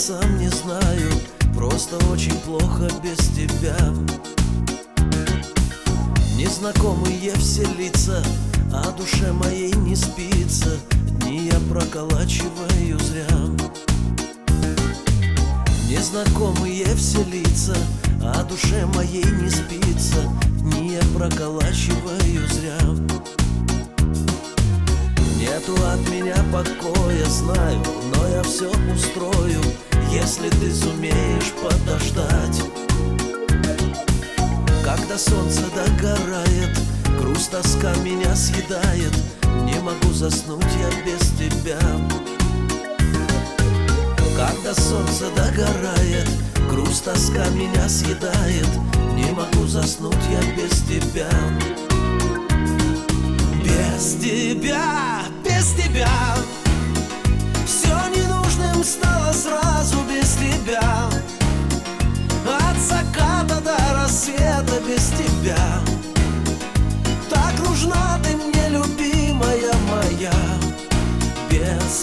сам не знаю, просто очень плохо без тебя. Незнакомые все лица, а душе моей не спится. Дни я проколачиваю зря. Незнакомые все лица, а душе моей не спится. Дни я проколачиваю зря. Нету от меня покоя, знаю, но я все устрою, если ты сумеешь подождать. Когда солнце догорает, грусть, тоска меня съедает. Не могу заснуть я без тебя. Когда солнце догорает, грусть, тоска меня съедает. Не могу заснуть я без тебя. Без тебя, без тебя все ненужным стало сразу без тебя. От заката до рассвета без тебя. Так нужна ты мне, любимая моя. Без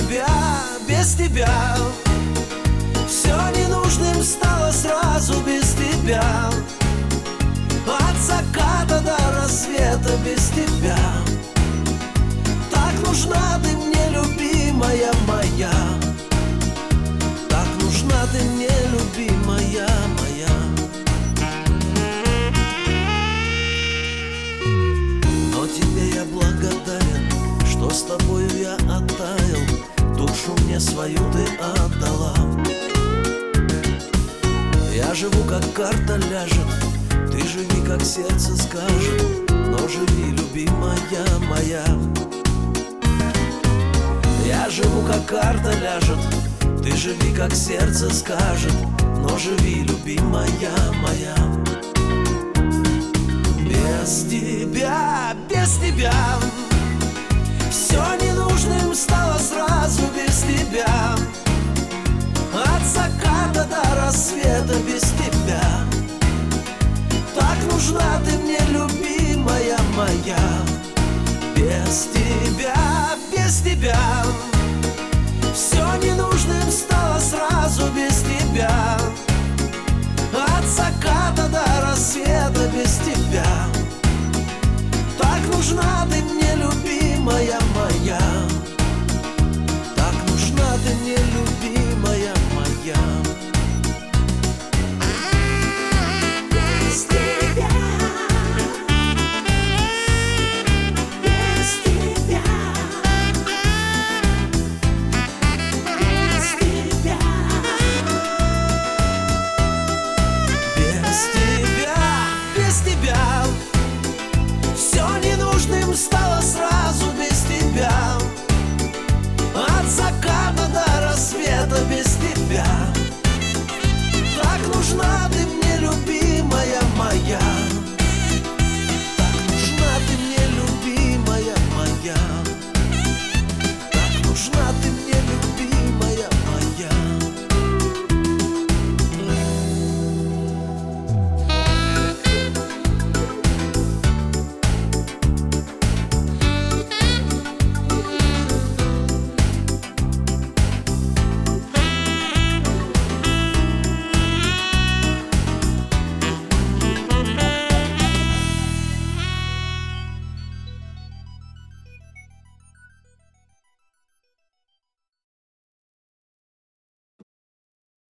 тебя все ненужным стало сразу без тебя. От заката до рассвета без тебя. Так нужна ты мне, любимая моя. Так нужна ты мне, любимая моя. Но тебе я благодарен, что с тобою я оттаял. Душу мне свою ты отдала. Я живу, как карта ляжет, ты живи, как сердце скажет. Но живи, любимая моя. Я живу, как карта ляжет, ты живи, как сердце скажет. Но живи, любимая моя. Без тебя все ненужным стало сразу без тебя. От заката до рассвета без тебя. Так нужна ты мне, любимая моя. Без тебя все ненужным стало сразу без тебя. От заката до рассвета без тебя. Так нужна ты мне,